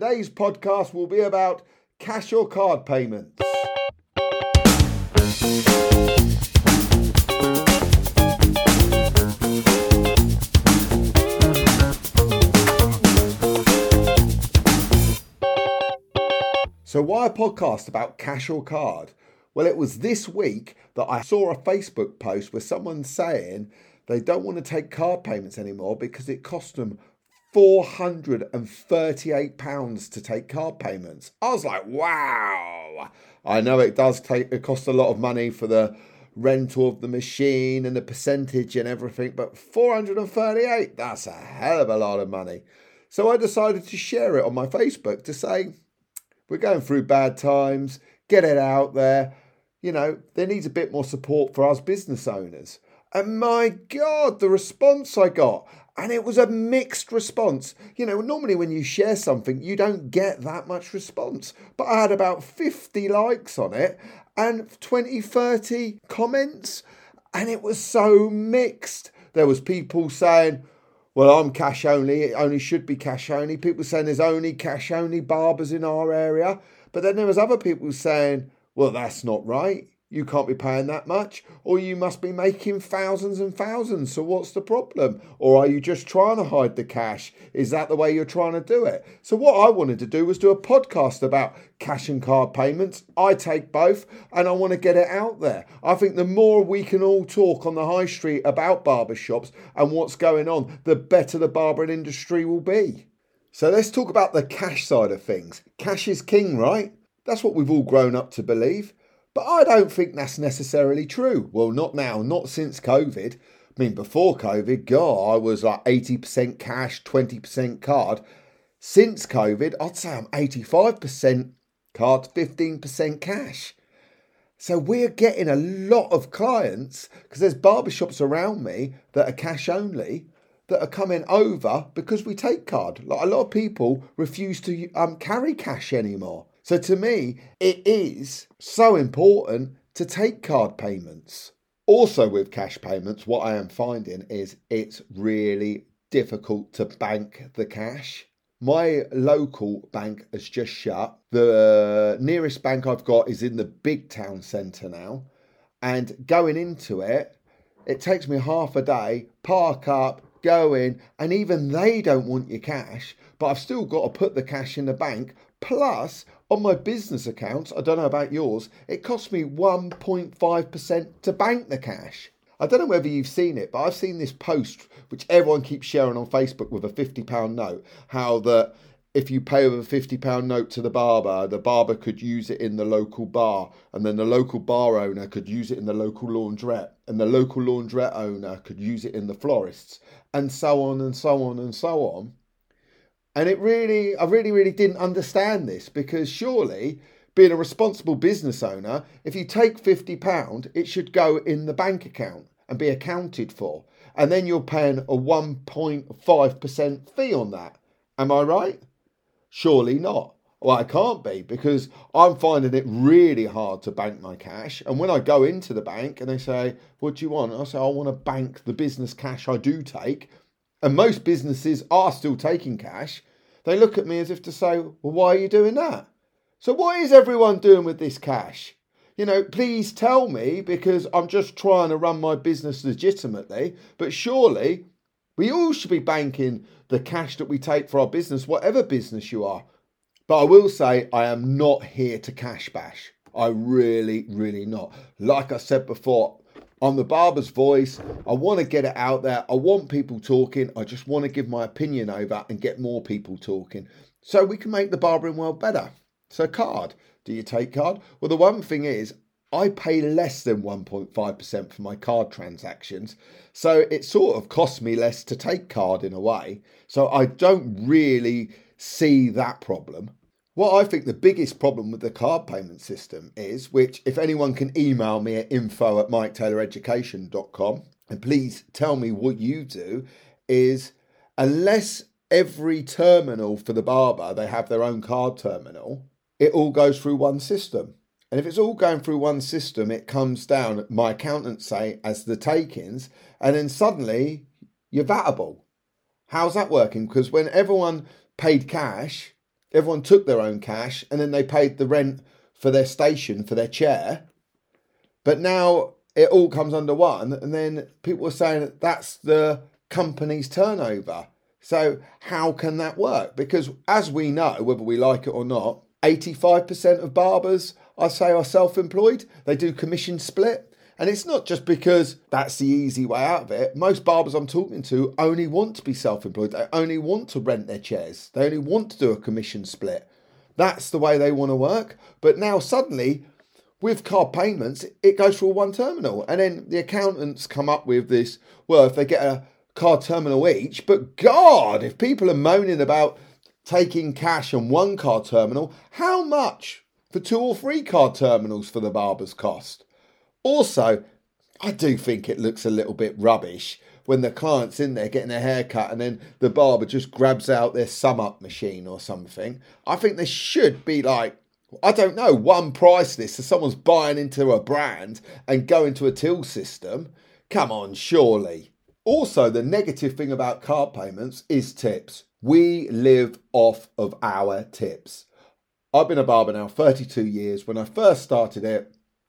today's podcast will be about cash or card payments. So why a podcast about cash or card? Well, it was this week that I saw a Facebook post where someone's saying they don't want to take card payments anymore because it cost them £438 to take card payments. I was like, wow. I know it cost a lot of money for the rental of the machine and the percentage and everything, but 438, that's a hell of a lot of money. So I decided to share it on my Facebook to say, we're going through bad times, get it out there. You know, there needs a bit more support for us business owners. And my God, the response I got. And it was a mixed response. You know, normally when you share something, you don't get that much response. But I had about 50 likes on it and 20, 30 comments. And it was so mixed. There was people saying, well, I'm cash only. It only should be cash only. People saying there's only cash only barbers in our area. But then there was other people saying, well, that's not right. You can't be paying that much. Or you must be making thousands and thousands. So what's the problem? Or are you just trying to hide the cash? Is that the way you're trying to do it? So what I wanted to do was do a podcast about cash and card payments. I take both and I want to get it out there. I think the more we can all talk on the high street about barbershops and what's going on, the better the barbering industry will be. So let's talk about the cash side of things. Cash is king, right? That's what we've all grown up to believe. But I don't think that's necessarily true. Well, not now, not since COVID. I mean, before COVID, God, I was like 80% cash, 20% card. Since COVID, I'd say I'm 85% card, 15% cash. So we're getting a lot of clients because there's barbershops around me that are cash only that are coming over because we take card. Like a lot of people refuse to carry cash anymore. So to me, it is so important to take card payments. Also with cash payments, what I am finding is it's really difficult to bank the cash. My local bank has just shut. The nearest bank I've got is in the big town centre now. And going into it, it takes me half a day, park up, go in, and even they don't want your cash. But I've still got to put the cash in the bank. Plus, on my business accounts, I don't know about yours, it costs me 1.5% to bank the cash. I don't know whether you've seen it, but I've seen this post, which everyone keeps sharing on Facebook with a £50 note, how that if you pay with a £50 note to the barber could use it in the local bar, and then the local bar owner could use it in the local laundrette, and the local laundrette owner could use it in the florists, and so on and so on and so on. And I really didn't understand this because surely, being a responsible business owner, if you take £50, it should go in the bank account and be accounted for. And then you're paying a 1.5% fee on that. Am I right? Surely not. Well, I can't be because I'm finding it really hard to bank my cash. And when I go into the bank and they say, what do you want? I say, I want to bank the business cash I do take. And most businesses are still taking cash. They look at me as if to say, well, why are you doing that? So what is everyone doing with this cash? You know, please tell me because I'm just trying to run my business legitimately. But surely we all should be banking the cash that we take for our business, whatever business you are. But I will say I am not here to cash bash. I really not. Like I said before, I'm the barber's voice. I want to get it out there. I want people talking. I just want to give my opinion over and get more people talking so we can make the barbering world better. So card. Do you take card? Well, the one thing is I pay less than 1.5% for my card transactions. So it sort of costs me less to take card in a way. So I don't really see that problem. What I think the biggest problem with the card payment system is, which if anyone can email me at info@miketayloreducation.com, and please tell me what you do, is unless every terminal for the barber, they have their own card terminal, it all goes through one system. And if it's all going through one system, it comes down, my accountants say, as the takings, and then suddenly you're vatable. How's that working? Because when everyone paid cash, everyone took their own cash and then they paid the rent for their station, for their chair. But now it all comes under one, and then people are saying that that's the company's turnover. So how can that work? Because as we know, whether we like it or not, 85% of barbers, I say, are self-employed. They do commission split. And it's not just because that's the easy way out of it. Most barbers I'm talking to only want to be self-employed. They only want to rent their chairs. They only want to do a commission split. That's the way they want to work. But now suddenly, with card payments, it goes through one terminal. And then the accountants come up with this, well, if they get a card terminal each, but God, if people are moaning about taking cash on one card terminal, how much for 2 or 3 card terminals for the barbers cost? Also, I do think it looks a little bit rubbish when the client's in there getting a haircut and then the barber just grabs out their sum up machine or something. I think there should be one price list. So someone's buying into a brand and going to a till system. Come on, surely. Also, the negative thing about card payments is tips. We live off of our tips. I've been a barber now 32 years. When I first started it,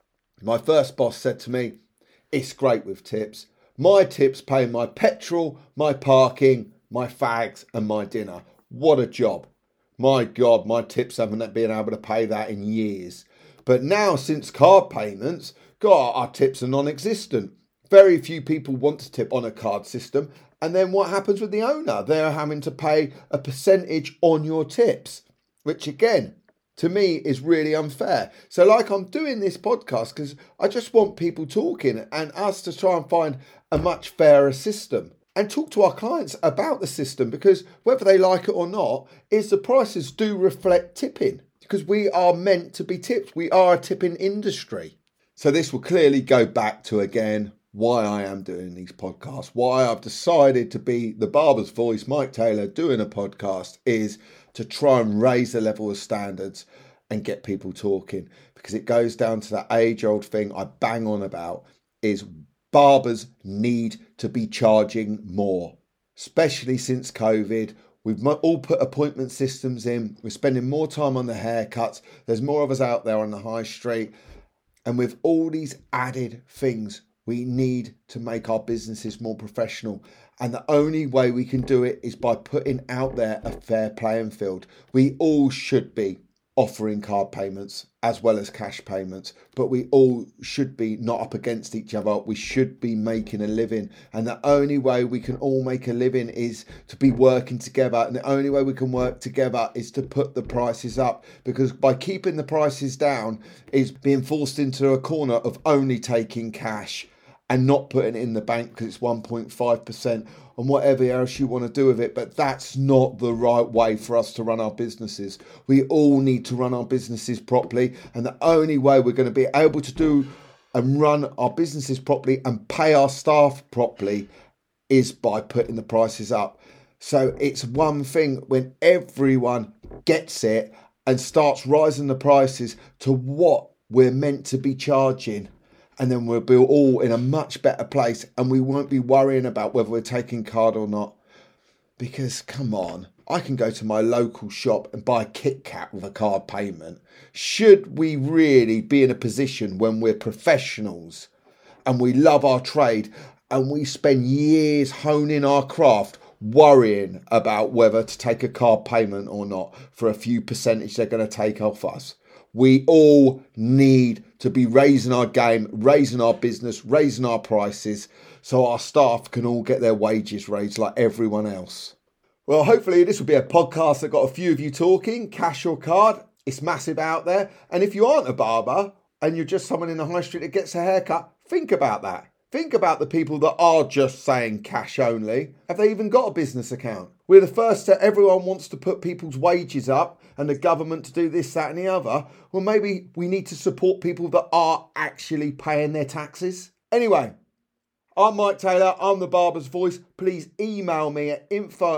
my first boss said to me, it's great with tips. My tips pay my petrol, my parking, my fags and my dinner. What a job. My God, my tips haven't been able to pay that in years. But now since card payments, God, our tips are non-existent. Very few people want to tip on a card system. And then what happens with the owner? They're having to pay a percentage on your tips, which again, to me is really unfair. So I'm doing this podcast because I just want people talking and us to try and find a much fairer system and talk to our clients about the system, because whether they like it or not, is the prices do reflect tipping, because we are meant to be tipped. We are a tipping industry. So this will clearly go back to, again, why I am doing these podcasts, why I've decided to be the barber's voice, Mike Taylor, doing a podcast, is to try and raise the level of standards and get people talking, because it goes down to that age-old thing I bang on about, is barbers need to be charging more, especially since COVID. We've all put appointment systems in. We're spending more time on the haircuts. There's more of us out there on the high street. And with all these added things, we need to make our businesses more professional. And the only way we can do it is by putting out there a fair playing field. We all should be offering card payments as well as cash payments, but we all should be not up against each other. We should be making a living. And the only way we can all make a living is to be working together. And the only way we can work together is to put the prices up, because by keeping the prices down is being forced into a corner of only taking cash and not putting it in the bank because it's 1.5% and whatever else you want to do with it. But that's not the right way for us to run our businesses. We all need to run our businesses properly. And the only way we're going to be able to do and run our businesses properly and pay our staff properly is by putting the prices up. So it's one thing when everyone gets it and starts rising the prices to what we're meant to be charging. And then we'll be all in a much better place, and we won't be worrying about whether we're taking card or not. Because, come on, I can go to my local shop and buy a Kit Kat with a card payment. Should we really be in a position when we're professionals and we love our trade and we spend years honing our craft, worrying about whether to take a card payment or not for a few percentage they're going to take off us? We all need to be raising our game, raising our business, raising our prices, so our staff can all get their wages raised like everyone else. Well, hopefully this will be a podcast that got a few of you talking, cash or card. It's massive out there. And if you aren't a barber and you're just someone in the high street that gets a haircut, think about that. Think about the people that are just saying cash only. Have they even got a business account? We're the first that everyone wants to put people's wages up and the government to do this, that and the other. Well, maybe we need to support people that are actually paying their taxes. Anyway, I'm Mike Taylor. I'm the barber's voice. Please email me at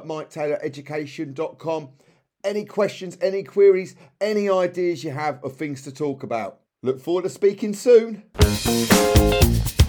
info@miketayloreducation.com. Any questions, any queries, any ideas you have of things to talk about. Look forward to speaking soon.